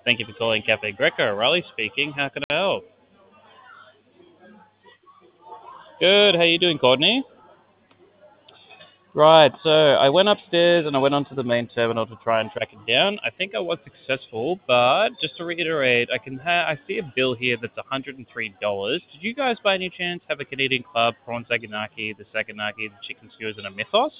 Thank you for calling Cafe Greco. Riley speaking. How can I help? Good. How you doing, Courtney? Right. So I went upstairs and I went onto the main terminal to try and track it down. I think I was successful, but just to reiterate, I see a bill here that's $103. Did you guys, by any chance, have a Canadian Club, prawn saganaki, the saganaki, the chicken skewers, and a mythos?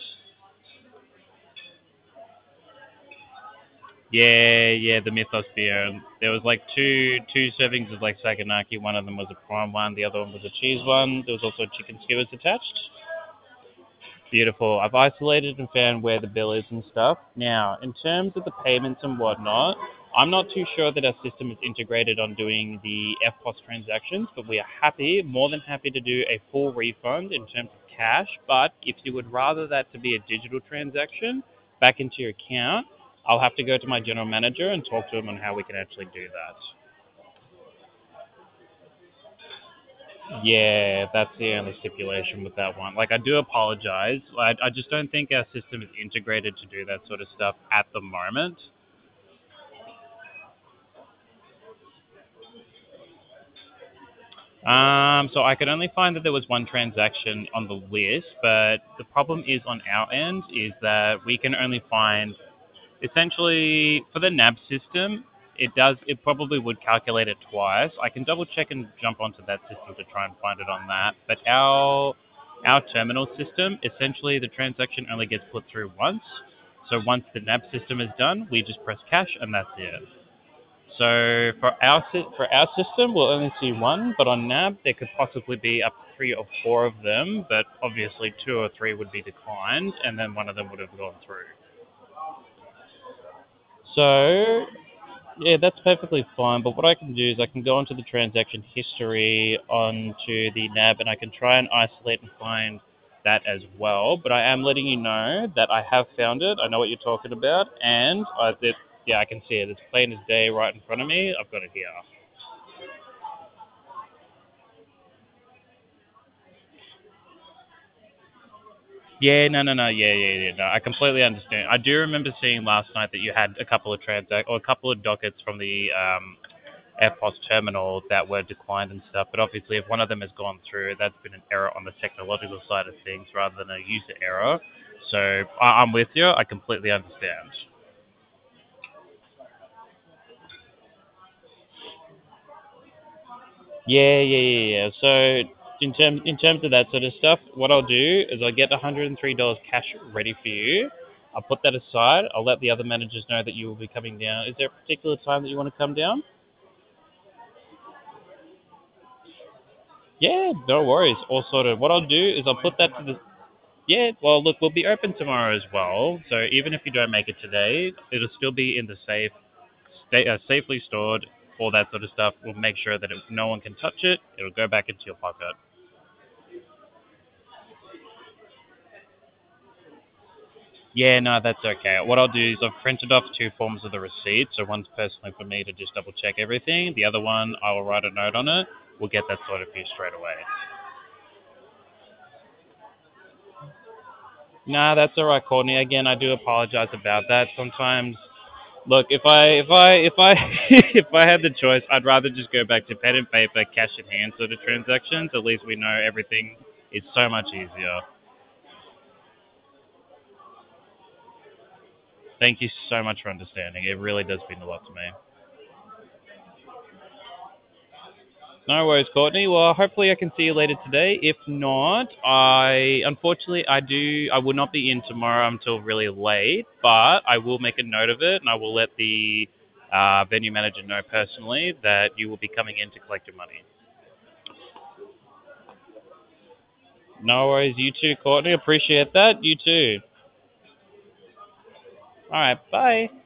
Yeah, the mythos beer. There was like two servings of like saganaki. One of them was a prawn one. The other one was a cheese one. There was also chicken skewers attached. Beautiful. I've isolated and found where the bill is and stuff. Now, in terms of the payments and whatnot, I'm not too sure that our system is integrated on doing the FPOS transactions, but we are more than happy to do a full refund in terms of cash. But if you would rather that to be a digital transaction back into your account, I'll have to go to my general manager and talk to him on how we can actually do that. Yeah, that's the only stipulation with that one. Like, I do apologize. I just don't think our system is integrated to do that sort of stuff at the moment. So I could only find that there was one transaction on the list, but the problem is on our end is that we can only find essentially for the NAB system. It probably would calculate it twice. I can double check and jump onto that system to try and find it on that. But our terminal system, essentially the transaction only gets put through once. So once the NAB system is done, we just press cash and that's it. So for our system, we'll only see one, but on NAB there could possibly be up to three or four of them, but obviously two or three would be declined, and then one of them would have gone through. So yeah, that's perfectly fine. But what I can do is I can go onto the transaction history onto the NAB, and I can try and isolate and find that as well. But I am letting you know that I have found it. I know what you're talking about, and yeah, I can see it. It's plain as day right in front of me. I've got it here. Yeah, no. Yeah. No, I completely understand. I do remember seeing last night that you had a couple of a couple of dockets from the FPOS terminal that were declined and stuff. But obviously, if one of them has gone through, that's been an error on the technological side of things rather than a user error. So I'm with you. I completely understand. Yeah. So in terms of that sort of stuff, what I'll do is I'll get $103 cash ready for you. I'll put that aside. I'll let the other managers know that you will be coming down. Is there a particular time that you want to come down? Yeah, no worries. All sorted. What I'll do is I'll put that to the Yeah, well, look, we'll be open tomorrow as well. So even if you don't make it today, it'll still be in the safely stored, all that sort of stuff. We'll make sure that if no one can touch it, it'll go back into your pocket. Yeah, no, that's okay. What I'll do is I've printed off two forms of the receipt. So one's personally for me to just double check everything. The other one, I will write a note on it. We'll get that sorted for you straight away. Nah, that's all right, Courtney. Again, I do apologize about that. Sometimes Look, if I if I had the choice, I'd rather just go back to pen and paper, cash in hand sort of transactions. At least we know everything is so much easier. Thank you so much for understanding. It really does mean a lot to me. No worries, Courtney. Well, hopefully I can see you later today. If not, I will not be in tomorrow until really late, but I will make a note of it and I will let the venue manager know personally that you will be coming in to collect your money. No worries. You too, Courtney. Appreciate that. You too. All right. Bye.